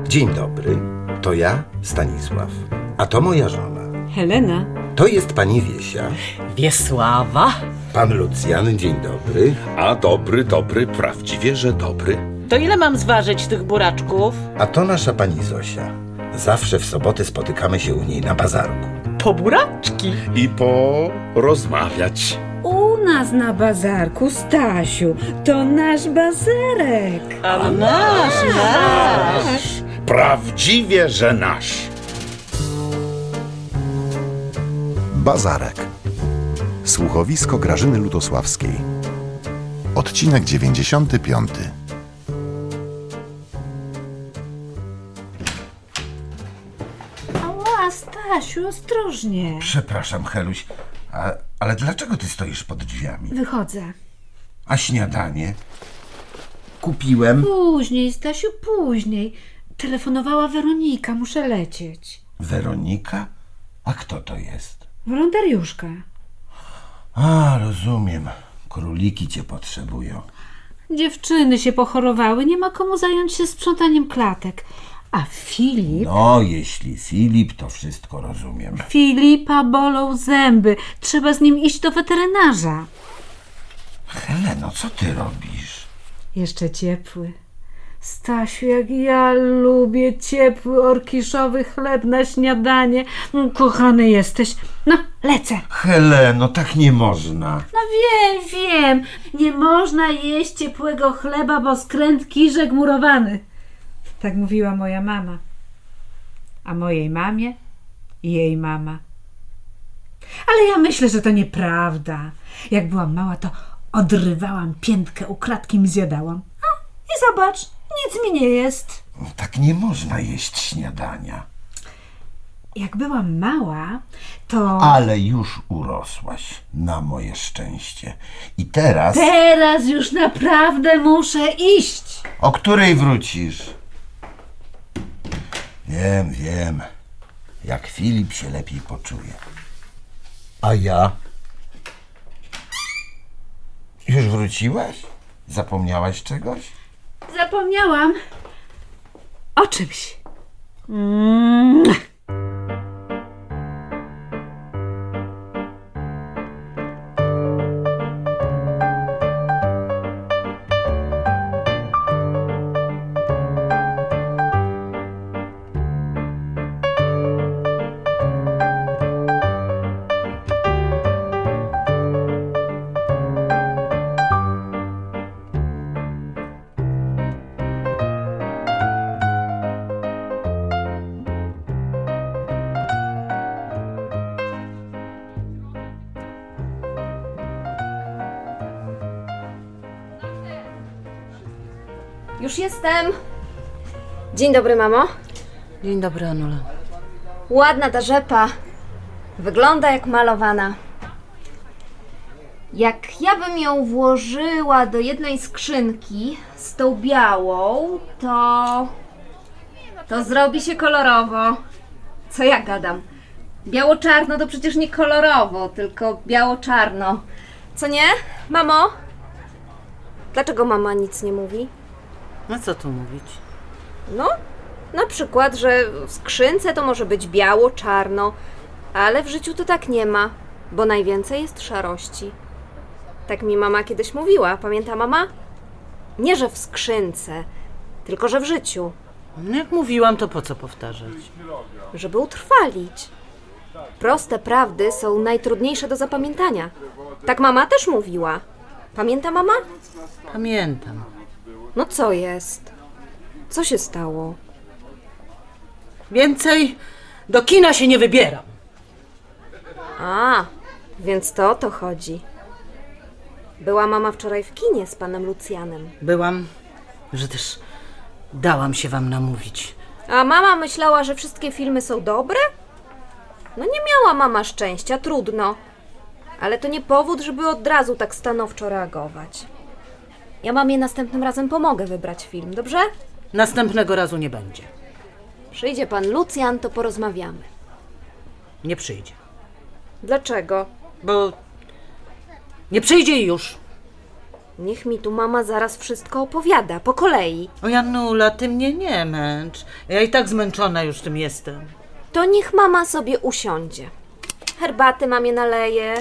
Dzień dobry, to ja, Stanisław, a to moja żona. Helena. To jest pani Wiesia. Wiesława. Pan Lucjan, dzień dobry. A dobry, prawdziwie, że dobry. To ile mam zważyć tych buraczków? A to nasza pani Zosia. Zawsze w soboty spotykamy się u niej na bazarku. Po buraczki. I porozmawiać. U nas na bazarku, Stasiu, to nasz bazarek. A nasz. Prawdziwie, że nasz. Bazarek. Słuchowisko Grażyny Lutosławskiej. Odcinek 95. Ała, Stasiu, ostrożnie. Przepraszam, Heluś, ale dlaczego ty stoisz pod drzwiami? Wychodzę. A śniadanie? Kupiłem. Później, Stasiu, później. Telefonowała Weronika, muszę lecieć. Weronika? A kto to jest? Wolontariuszka. A, rozumiem. Króliki cię potrzebują. Dziewczyny się pochorowały, nie ma komu zająć się sprzątaniem klatek. A Filip... No, jeśli Filip, to wszystko rozumiem. Filipa bolą zęby. Trzeba z nim iść do weterynarza. Heleno, co ty robisz? Jeszcze ciepły. Stasiu, jak ja lubię ciepły orkiszowy chleb na śniadanie. Kochany jesteś. No, lecę. Heleno, tak nie można. No wiem. Nie można jeść ciepłego chleba, bo skręt kiszek murowany. Tak mówiła moja mama. A mojej mamie jej mama. Ale ja myślę, że to nieprawda. Jak byłam mała, to odrywałam piętkę u klatki i zjadałam. I zobacz, nic mi nie jest. Tak nie można jeść śniadania. Jak byłam mała, to... Ale już urosłaś, na moje szczęście. I teraz... Teraz już naprawdę muszę iść. O której wrócisz? Wiem. Jak Filip się lepiej poczuje. A ja? Już wróciłaś? Zapomniałaś czegoś? Zapomniałam o czymś. Już jestem. Dzień dobry, mamo. Dzień dobry, Anula. Ładna ta rzepa. Wygląda jak malowana. Jak ja bym ją włożyła do jednej skrzynki z tą białą, to zrobi się kolorowo. Co ja gadam? Biało-czarno to przecież nie kolorowo, tylko biało-czarno. Co nie, mamo? Dlaczego mama nic nie mówi? A co tu mówić? No, na przykład, że w skrzynce to może być biało-czarno, ale w życiu to tak nie ma, bo najwięcej jest szarości. Tak mi mama kiedyś mówiła, pamięta mama? Nie, że w skrzynce, tylko że w życiu. No jak mówiłam, to po co powtarzać? Żeby utrwalić. Proste prawdy są najtrudniejsze do zapamiętania. Tak mama też mówiła. Pamięta mama? Pamiętam. No co jest? Co się stało? Więcej do kina się nie wybieram. A, więc to o to chodzi. Była mama wczoraj w kinie z panem Lucjanem. Byłam, że też dałam się wam namówić. A mama myślała, że wszystkie filmy są dobre? No nie miała mama szczęścia, trudno. Ale to nie powód, żeby od razu tak stanowczo reagować. Ja mamie następnym razem pomogę wybrać film, dobrze? Następnego razu nie będzie. Przyjdzie pan Lucjan, to porozmawiamy. Nie przyjdzie. Dlaczego? Bo nie przyjdzie i już. Niech mi tu mama zaraz wszystko opowiada, po kolei. O Janula, ty mnie nie męcz. Ja i tak zmęczona już tym jestem. To niech mama sobie usiądzie. Herbaty mamie naleje.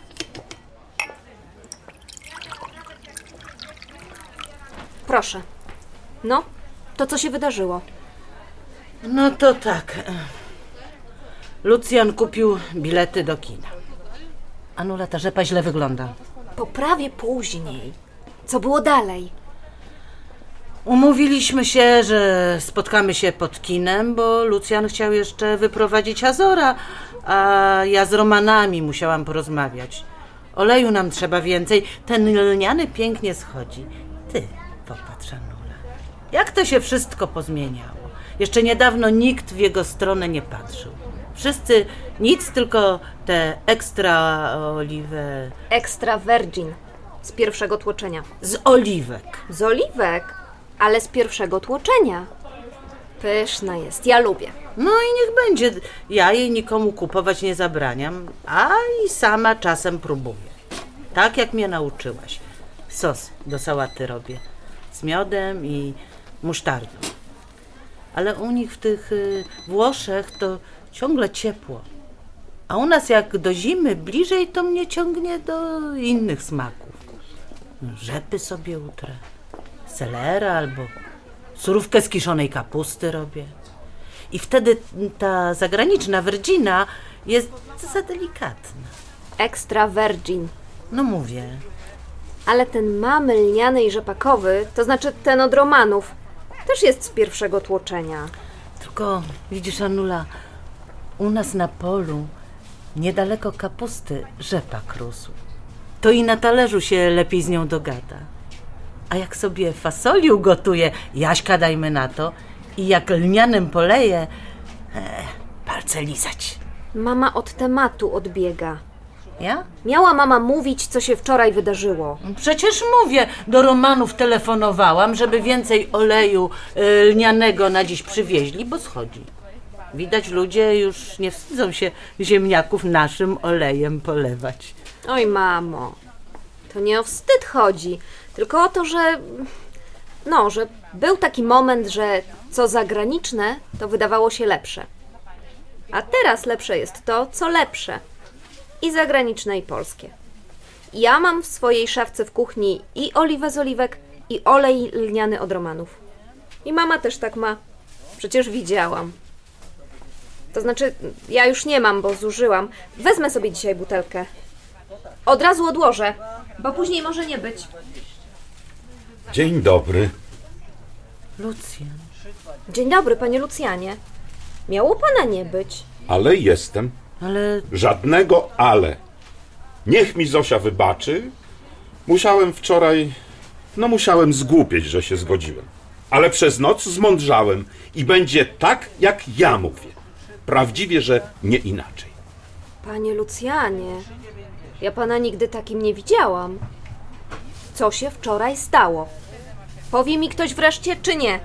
Proszę. No, to co się wydarzyło? No to tak. Lucjan kupił bilety do kina. Anula, ta rzepa źle wygląda. Poprawię później. Co było dalej? Umówiliśmy się, że spotkamy się pod kinem, bo Lucjan chciał jeszcze wyprowadzić Azora, a ja z Romanami musiałam porozmawiać. Oleju nam trzeba więcej. Ten lniany pięknie schodzi. Ty, popatrz, Anula. Jak to się wszystko pozmieniało. Jeszcze niedawno nikt w jego stronę nie patrzył. Wszyscy nic, tylko te ekstra oliwę... Extra virgin. Z pierwszego tłoczenia. Z oliwek. Z oliwek, ale z pierwszego tłoczenia. Pyszna jest, ja lubię. No i niech będzie. Ja jej nikomu kupować nie zabraniam, a i sama czasem próbuję. Tak jak mnie nauczyłaś. Sos do sałaty robię. Z miodem i musztardą. Ale u nich w tych Włoszech to ciągle ciepło. A u nas jak do zimy bliżej, to mnie ciągnie do innych smaków. Rzepy sobie utrę, selera albo surówkę z kiszonej kapusty robię. I wtedy ta zagraniczna virgina jest za delikatna. Extra virgin. No mówię. Ale ten mamy lniany i rzepakowy, to znaczy ten od Romanów, też jest z pierwszego tłoczenia. Tylko widzisz, Anula, u nas na polu, niedaleko kapusty, rzepak rósł. To i na talerzu się lepiej z nią dogada. A jak sobie fasoli ugotuje, Jaśka dajmy na to, i jak lnianym poleje, palce lizać. Mama od tematu odbiega. Ja? Miała mama mówić, co się wczoraj wydarzyło. Przecież mówię, do Romanów telefonowałam, żeby więcej oleju lnianego na dziś przywieźli, bo schodzi. Widać, ludzie już nie wstydzą się ziemniaków naszym olejem polewać. Oj, mamo, to nie o wstyd chodzi, tylko o to, że był taki moment, że co zagraniczne, to wydawało się lepsze. A teraz lepsze jest to, co lepsze. I zagraniczne, i polskie. Ja mam w swojej szafce w kuchni i oliwę z oliwek, i olej lniany od Romanów. I mama też tak ma. Przecież widziałam. To znaczy, ja już nie mam, bo zużyłam. Wezmę sobie dzisiaj butelkę. Od razu odłożę, bo później może nie być. Dzień dobry. Lucjan. Dzień dobry, panie Lucjanie. Miało pana nie być. Ale jestem. Ale Żadnego ale. Niech mi Zosia wybaczy. Musiałem wczoraj... musiałem zgłupieć, że się zgodziłem. Ale przez noc zmądrzałem i będzie tak, jak ja mówię. Prawdziwie, że nie inaczej. Panie Lucjanie, ja pana nigdy takim nie widziałam. Co się wczoraj stało? Powie mi ktoś wreszcie, czy nie?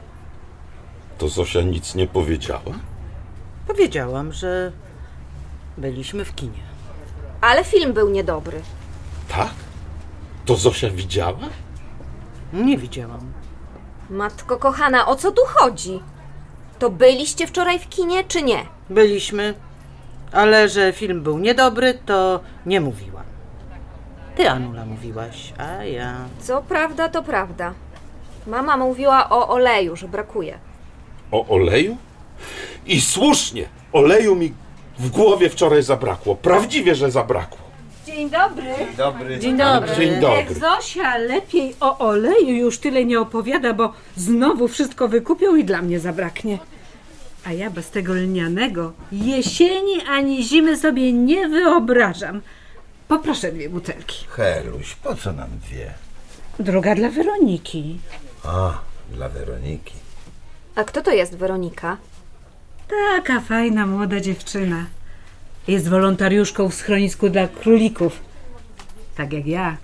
To Zosia nic nie powiedziała? powiedziałam, że byliśmy w kinie. Ale film był niedobry. Tak? To Zosia widziała? Nie widziałam. Matko kochana, o co tu chodzi? To byliście wczoraj w kinie, czy nie? Byliśmy, ale że film był niedobry, to nie mówiłam. Ty, Anula, mówiłaś, a ja... Co prawda, to prawda. Mama mówiła o oleju, że brakuje. O oleju? I słusznie! Oleju mi w głowie wczoraj zabrakło. Prawdziwie, że zabrakło. Dzień dobry. Dzień dobry. Dzień Jak dobry. Zosia lepiej o oleju już tyle nie opowiada, bo znowu wszystko wykupią i dla mnie zabraknie. A ja bez tego lnianego jesieni ani zimy sobie nie wyobrażam. Poproszę 2 butelki. Heluś, po co nam 2? Druga dla Weroniki. A, dla Weroniki. A kto to jest Weronika? Taka fajna młoda dziewczyna. Jest wolontariuszką w schronisku dla królików. Tak jak ja.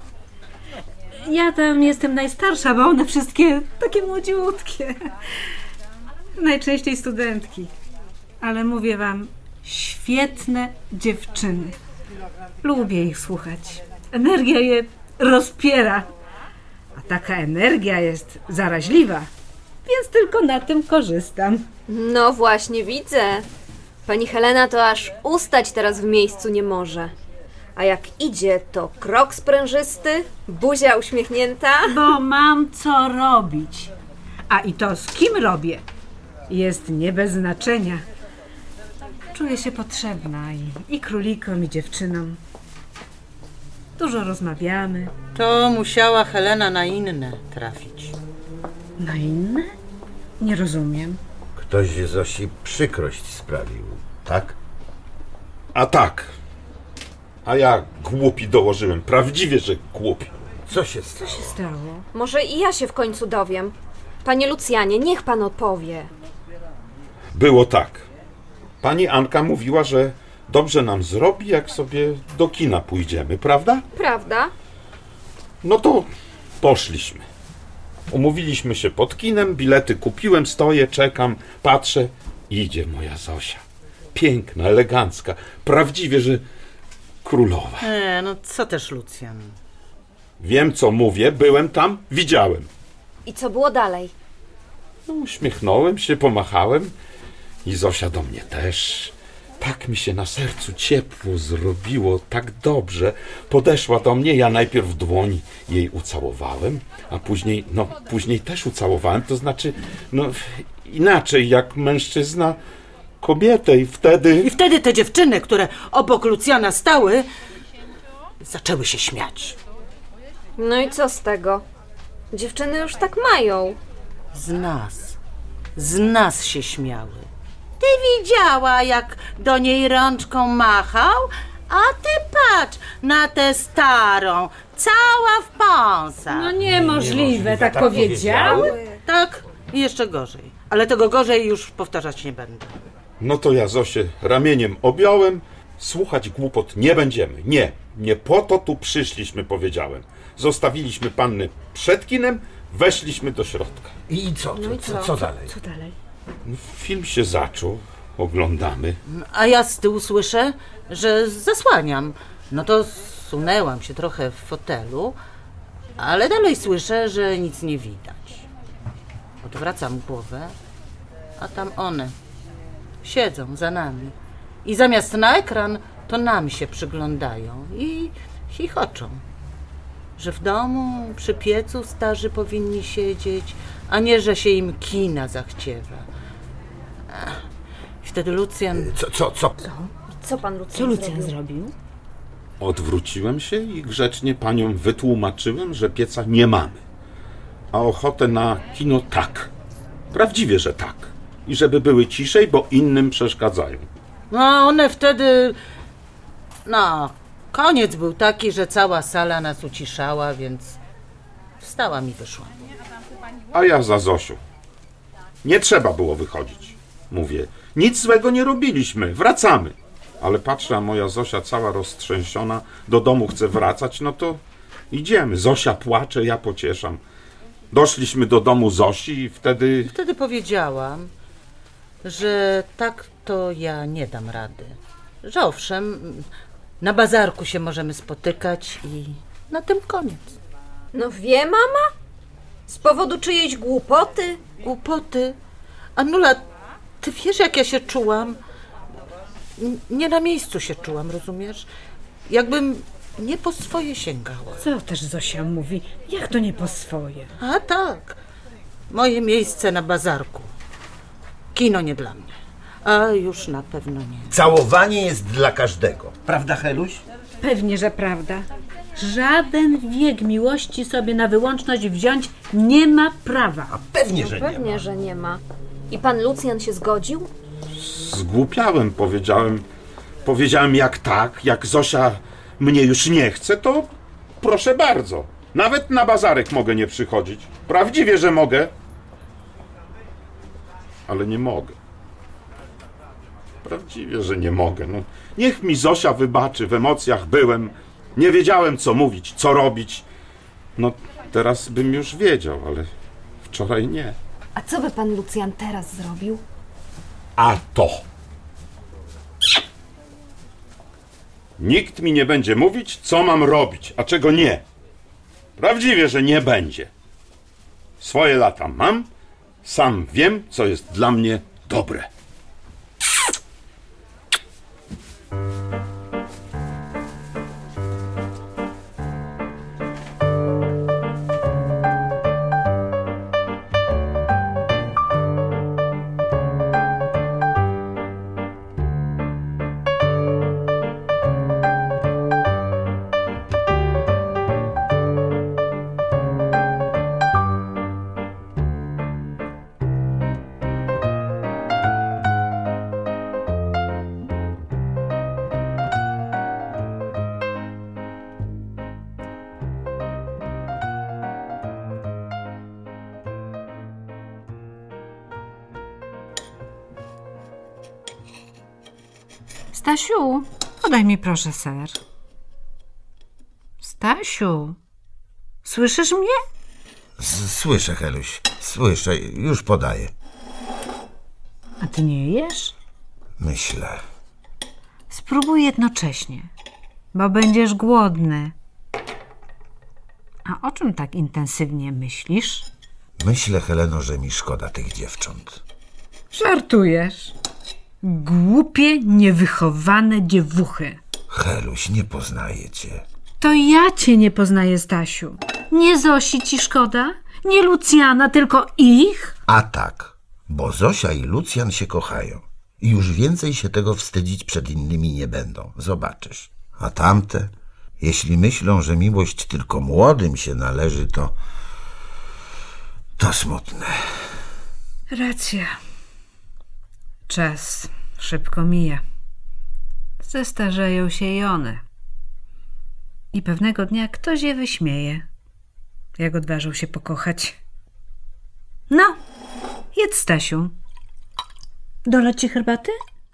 Ja tam jestem najstarsza, bo one wszystkie takie młodziutkie. Najczęściej studentki. Ale mówię wam, świetne dziewczyny. Lubię ich słuchać. Energia je rozpiera. A taka energia jest zaraźliwa, więc tylko na tym korzystam. No właśnie, widzę. Pani Helena to aż ustać teraz w miejscu nie może. A jak idzie, to krok sprężysty, buzia uśmiechnięta. Bo mam co robić. A i to, z kim robię, jest nie bez znaczenia. Czuję się potrzebna i królikom, i dziewczynom. Dużo rozmawiamy. To musiała Helena na inne trafić. Na inne? Nie rozumiem. Ktoś Zosi przykrość sprawił, tak? A tak. A ja głupi dołożyłem. Prawdziwie, że głupi. Co się stało? Stało? Może i ja się w końcu dowiem. Panie Lucjanie, niech pan odpowie. Było tak. Pani Anka mówiła, że dobrze nam zrobi, jak sobie do kina pójdziemy, prawda? Prawda? No to poszliśmy. Umówiliśmy się pod kinem, bilety kupiłem, stoję, czekam, patrzę. Idzie moja Zosia. Piękna, elegancka. Prawdziwie, że królowa. No co też, Lucjan? Wiem, co mówię, byłem tam, widziałem. I co było dalej? No, uśmiechnąłem się, pomachałem i Zosia do mnie też. Tak mi się na sercu ciepło zrobiło, tak dobrze. Podeszła do mnie, ja najpierw w dłoń jej ucałowałem, a później też ucałowałem, to znaczy, inaczej jak mężczyzna kobietę i wtedy te dziewczyny, które obok Lucjana stały, zaczęły się śmiać. No i co z tego? Dziewczyny już tak mają. Z nas się śmiały. Ty widziała, jak do niej rączką machał? A ty patrz na tę starą, cała w pąsach. No niemożliwe, tak powiedziały? Tak, i jeszcze gorzej. Ale tego gorzej już powtarzać nie będę. No to ja Zosię ramieniem objąłem. Słuchać głupot nie będziemy. Nie po to tu przyszliśmy, powiedziałem. Zostawiliśmy panny przed kinem, weszliśmy do środka. I co? Co dalej? Co dalej? Film się zaczął, oglądamy. A ja z tyłu słyszę, że zasłaniam. No to sunęłam się trochę w fotelu, ale dalej słyszę, że nic nie widać. Odwracam głowę, a tam one siedzą za nami. I zamiast na ekran, to nam się przyglądają i chichoczą. Że w domu, przy piecu starzy powinni siedzieć, a nie, że się im kina zachciewa. I wtedy Lucjan... Co pan Co Lucjan Lucjan zrobił? zrobił? Odwróciłem się i grzecznie paniom wytłumaczyłem, że pieca nie mamy. A ochotę na kino tak. Prawdziwie, że tak. I żeby były ciszej, bo innym przeszkadzają. No one wtedy... koniec był taki, że cała sala nas uciszała, więc wstałam i wyszłam. A ja za Zosią. Nie trzeba było wychodzić. Mówię, nic złego nie robiliśmy, wracamy. Ale patrzę, a moja Zosia cała roztrzęsiona, do domu chce wracać, no to idziemy. Zosia płacze, ja pocieszam. Doszliśmy do domu Zosi i wtedy... Wtedy powiedziałam, że tak to ja nie dam rady. Że owszem, na bazarku się możemy spotykać i na tym koniec. No wie mama? Z powodu czyjejś głupoty? Głupoty. Anula, ty wiesz, jak ja się czułam? Nie na miejscu się czułam, rozumiesz? Jakbym nie po swoje sięgała. Co też Zosia mówi? Jak to nie po swoje? A tak, moje miejsce na bazarku. Kino nie dla mnie. A już na pewno nie. Całowanie jest dla każdego. Prawda, Heluś? Pewnie, że prawda. Żaden wiek miłości sobie na wyłączność wziąć nie ma prawa. A pewnie, że nie ma. Pewnie, że nie ma. I pan Lucjan się zgodził? Zgłupiałem, powiedziałem jak Zosia mnie już nie chce, to proszę bardzo. Nawet na bazarek mogę nie przychodzić. Prawdziwie, że mogę. Ale nie mogę. Prawdziwie, że nie mogę. No, niech mi Zosia wybaczy, w emocjach byłem. Nie wiedziałem, co mówić, co robić. No, teraz bym już wiedział, ale wczoraj nie. A co by pan Lucjan teraz zrobił? A to. Nikt mi nie będzie mówić, co mam robić, a czego nie. Prawdziwie, że nie będzie. Swoje lata mam, sam wiem, co jest dla mnie dobre. Stasiu, podaj mi proszę ser. Stasiu, słyszysz mnie? Słyszę, Heluś, słyszę, już podaję. A ty nie jesz? Myślę. Spróbuj jednocześnie, bo będziesz głodny. A o czym tak intensywnie myślisz? Myślę, Heleno, że mi szkoda tych dziewcząt. Żartujesz. Głupie, niewychowane dziewuchy. Heluś, nie poznaję cię. To ja cię nie poznaję, Stasiu. Nie Zosi ci szkoda? Nie Lucjana, tylko ich? A tak, bo Zosia i Lucjan się kochają. I już więcej się tego wstydzić przed innymi nie będą. Zobaczysz. A tamte, jeśli myślą, że miłość tylko młodym się należy, to smutne. Racja. Czas szybko mija. Zestarzeją się i one. I pewnego dnia ktoś je wyśmieje, jak odważą się pokochać. No, jedz, Stasiu. Dolać ci herbaty?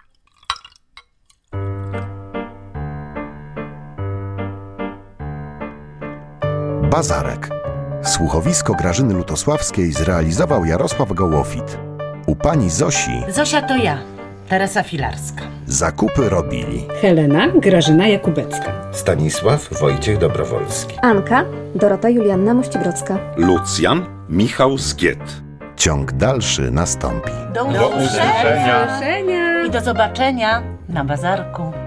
Bazarek. Słuchowisko Grażyny Lutosławskiej zrealizował Jarosław Gołofit. U pani Zosi Zosia to ja, Teresa Filarska. zakupy robili Helena Grażyna Jakubecka. Stanisław Wojciech Dobrowolski. Anka, Dorota Julianna Mościbrodzka. Lucjan Michał Zgiet. Ciąg dalszy nastąpi. Do usłyszenia Proszenia. i do zobaczenia na bazarku.